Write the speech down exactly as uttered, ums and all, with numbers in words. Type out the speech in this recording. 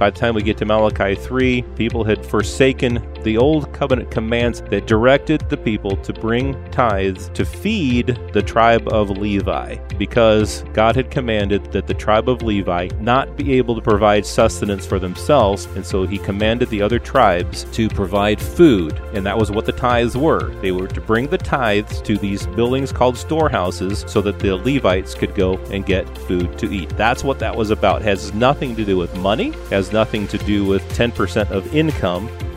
by the time we get to Malachi three, people had forsaken the old covenant commands that directed the people to bring tithes to feed the tribe of Levi, because God had commanded that the tribe of Levi not be able to provide sustenance for themselves, and so he commanded the other tribes to provide food, and that was what the tithes were. They were to bring the tithes to these buildings called storehouses so that the Levites could go and get food to eat. That's what that was about. It has nothing to do with money, has nothing to do with ten percent of income.